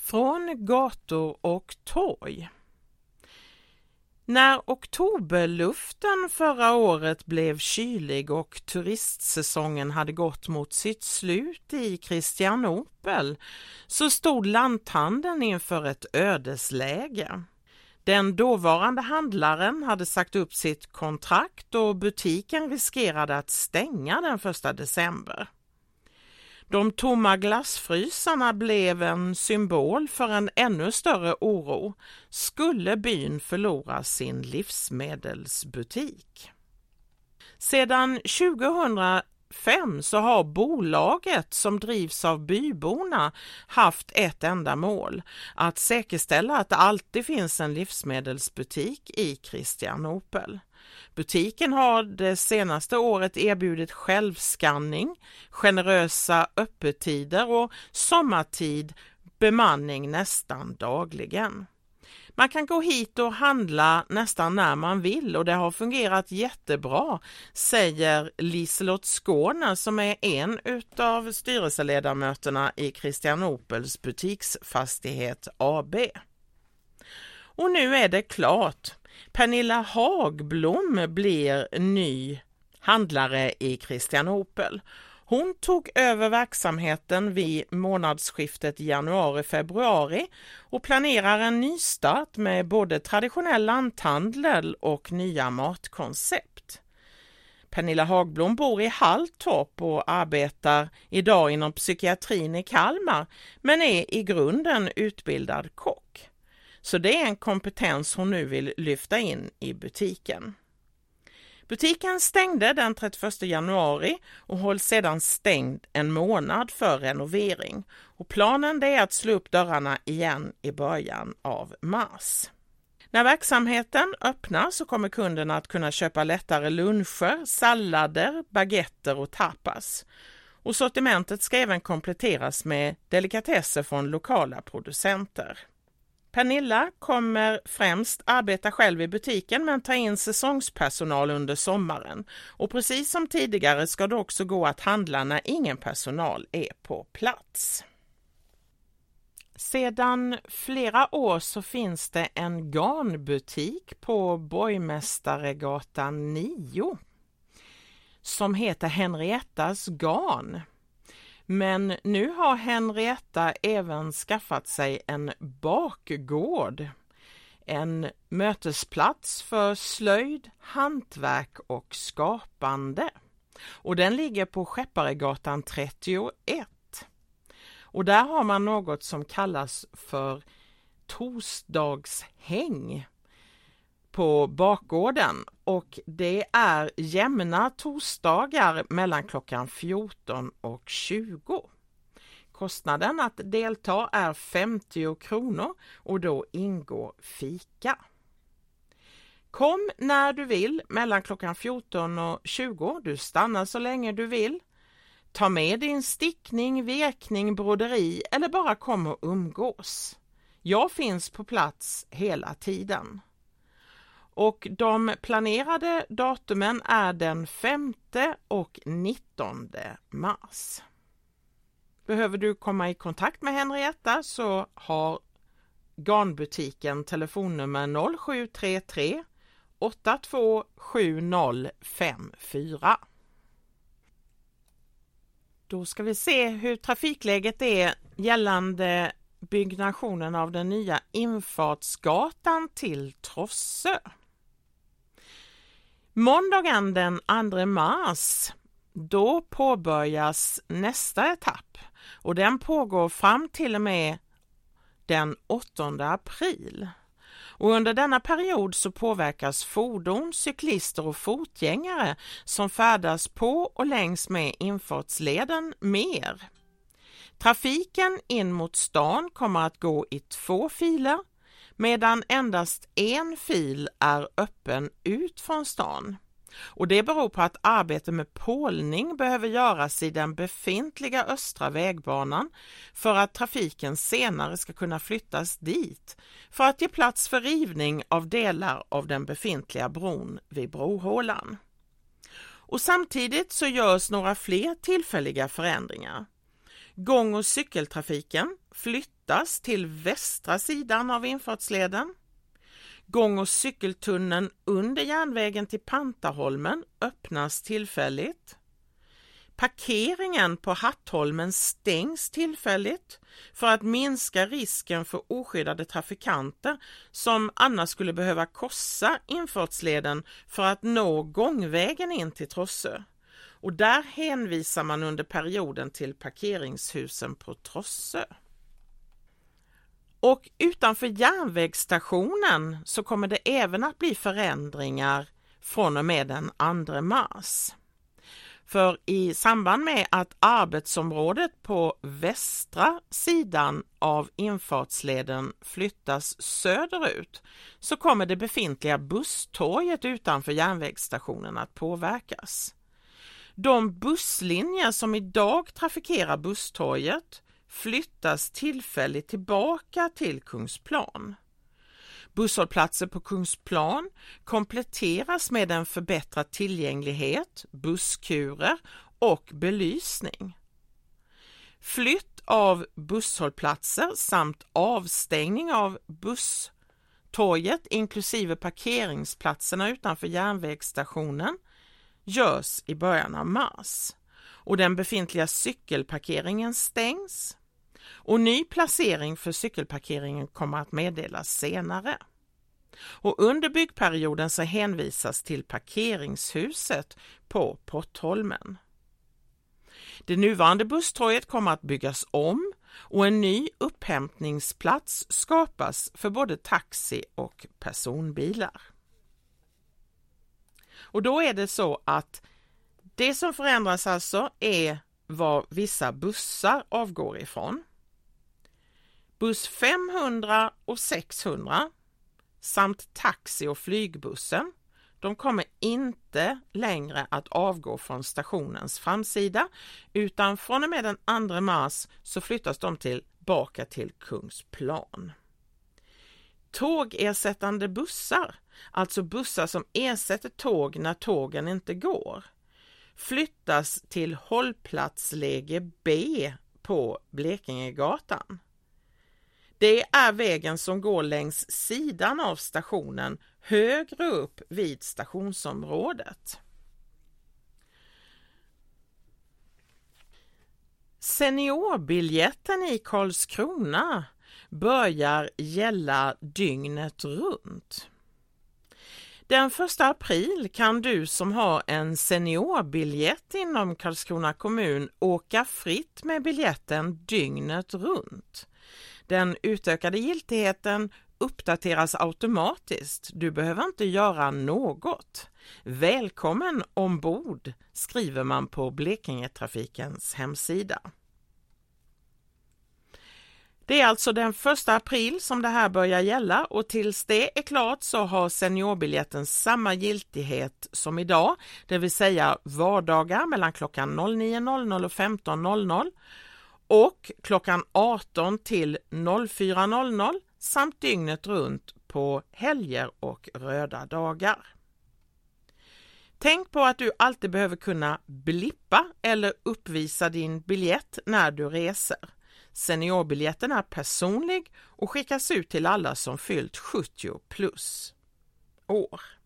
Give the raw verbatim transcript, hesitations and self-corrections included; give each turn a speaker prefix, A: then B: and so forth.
A: Från gator och torg. När oktoberluften förra året blev kylig och turistsäsongen hade gått mot sitt slut i Kristianopel så stod lanthandeln inför ett ödesläge. Den dåvarande handlaren hade sagt upp sitt kontrakt och butiken riskerade att stänga den första december. De tomma glassfrysarna blev en symbol för en ännu större oro. Skulle byn förlora sin livsmedelsbutik? Sedan tjugohundrafem så har bolaget som drivs av byborna haft ett enda mål: att säkerställa att det alltid finns en livsmedelsbutik i Kristianopel. Butiken har det senaste året erbjudit självskanning, generösa öppettider och sommartid bemanning nästan dagligen. Man kan gå hit och handla nästan när man vill och det har fungerat jättebra, säger Liselott Skåne som är en utav styrelseledamöterna i Kristianopels butiksfastighet A B. Och nu är det klart. Pernilla Hagblom blir ny handlare i Kristianopel. Hon tog över verksamheten vid månadsskiftet januari-februari och planerar en nystart med både traditionell lanthandel och nya matkoncept. Pernilla Hagblom bor i Halltorp och arbetar idag inom psykiatrin i Kalmar men är i grunden utbildad kock. Så det är en kompetens hon nu vill lyfta in i butiken. Butiken stängde den trettioförsta januari och hålls sedan stängd en månad för renovering. Och planen är att slå upp dörrarna igen i början av mars. När verksamheten öppnar så kommer kunderna att kunna köpa lättare luncher, sallader, baguetter och tapas. Och sortimentet ska även kompletteras med delikatesser från lokala producenter. Pernilla kommer främst arbeta själv i butiken men ta in säsongspersonal under sommaren. Och precis som tidigare ska det också gå att handla när ingen personal är på plats. Sedan flera år så finns det en garnbutik på Borgmästaregatan nio som heter Henriettas garn. Men nu har Henrietta även skaffat sig en bakgård, en mötesplats för slöjd, hantverk och skapande. Och den ligger på Skepparegatan trettioett. Och där har man något som kallas för torsdagshäng på bakgården och det är jämna torsdagar mellan klockan fjorton och tjugo. Kostnaden att delta är femtio kronor och då ingår fika. Kom när du vill mellan klockan fjorton och tjugo, du stannar så länge du vill. Ta med din stickning, vekning, broderi eller bara kom och umgås. Jag finns på plats hela tiden. Och de planerade datumen är den femte och nittonde mars. Behöver du komma i kontakt med Henrietta så har garnbutiken telefonnummer noll sju tre tre åtta två sju noll fem fyra. Då ska vi se hur trafikläget är gällande byggnationen av den nya infartsgatan till Trossö. Måndagen den andra mars, då påbörjas nästa etapp och den pågår fram till och med den åttonde april. Och under denna period så påverkas fordon, cyklister och fotgängare som färdas på och längs med infartsleden mer. Trafiken in mot stan kommer att gå i två filer medan endast en fil är öppen ut från stan. Och det beror på att arbete med pålning behöver göras i den befintliga östra vägbanan för att trafiken senare ska kunna flyttas dit för att ge plats för rivning av delar av den befintliga bron vid Brohålan. Och samtidigt så görs några fler tillfälliga förändringar. Gång- och cykeltrafiken flyttas flyttas till västra sidan av infartsleden. Gång- och cykeltunneln under järnvägen till Pantaholmen öppnas tillfälligt. Parkeringen på Hattholmen stängs tillfälligt för att minska risken för oskyddade trafikanter som annars skulle behöva korsa infartsleden för att nå gångvägen in till Trossö. Och där hänvisar man under perioden till parkeringshusen på Trossö. Och utanför järnvägsstationen så kommer det även att bli förändringar från och med den andra mars. För i samband med att arbetsområdet på västra sidan av infartsleden flyttas söderut så kommer det befintliga busstorget utanför järnvägsstationen att påverkas. De busslinjer som idag trafikerar busstorget flyttas tillfälligt tillbaka till Kungsplan. Busshållplatser på Kungsplan kompletteras med en förbättrad tillgänglighet, busskurer och belysning. Flytt av busshållplatser samt avstängning av busstorget inklusive parkeringsplatserna utanför järnvägsstationen görs i början av mars. Och den befintliga cykelparkeringen stängs. Och ny placering för cykelparkeringen kommer att meddelas senare. Och under byggperioden så hänvisas till parkeringshuset på Pottholmen. Det nuvarande busstorget kommer att byggas om och en ny upphämtningsplats skapas för både taxi och personbilar. Och då är det så att det som förändras alltså är var vissa bussar avgår ifrån. Buss femhundra och sexhundra samt taxi- och flygbussen, de kommer inte längre att avgå från stationens framsida utan från och med den andra mars så flyttas de tillbaka till Kungsplan. Tågersättande bussar, alltså bussar som ersätter tåg när tågen inte går, flyttas till hållplatsläge B på Blekingegatan. Det är vägen som går längs sidan av stationen högre upp vid stationsområdet. Seniorbiljetten i Karlskrona börjar gälla dygnet runt. Den första april kan du som har en seniorbiljett inom Karlskrona kommun åka fritt med biljetten dygnet runt. Den utökade giltigheten uppdateras automatiskt. Du behöver inte göra något. Välkommen ombord, skriver man på Blekingetrafikens hemsida. Det är alltså den första april som det här börjar gälla och tills det är klart så har seniorbiljetten samma giltighet som idag, det vill säga vardagar mellan klockan nio och femton och klockan arton till fyra samt dygnet runt på helger och röda dagar. Tänk på att du alltid behöver kunna blippa eller uppvisa din biljett när du reser. Seniorbiljetten är personlig och skickas ut till alla som fyllt sjuttio plus år.